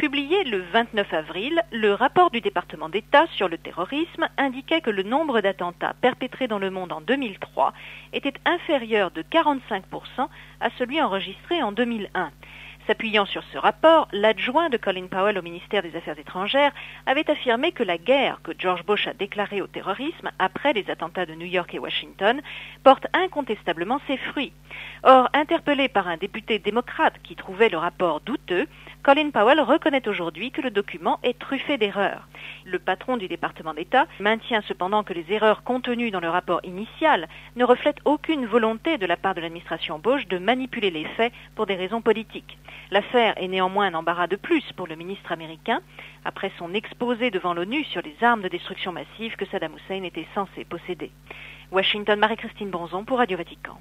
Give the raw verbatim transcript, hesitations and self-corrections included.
Publié le vingt-neuf avril, le rapport du département d'État sur le terrorisme indiquait que le nombre d'attentats perpétrés dans le monde en deux mille trois était inférieur de quarante-cinq pour cent à celui enregistré en deux mille un. S'appuyant sur ce rapport, l'adjoint de Colin Powell au ministère des Affaires étrangères avait affirmé que la guerre que George Bush a déclarée au terrorisme après les attentats de New York et Washington porte incontestablement ses fruits. Or, interpellé par un député démocrate qui trouvait le rapport douteux, Colin Powell reconnaît aujourd'hui que le document est truffé d'erreurs. Le patron du département d'État maintient cependant que les erreurs contenues dans le rapport initial ne reflètent aucune volonté de la part de l'administration Bush de manipuler les faits pour des raisons politiques. L'affaire est néanmoins un embarras de plus pour le ministre américain, après son exposé devant l'ONU sur les armes de destruction massive que Saddam Hussein était censé posséder. Washington, Marie-Christine Bonzon pour Radio Vatican.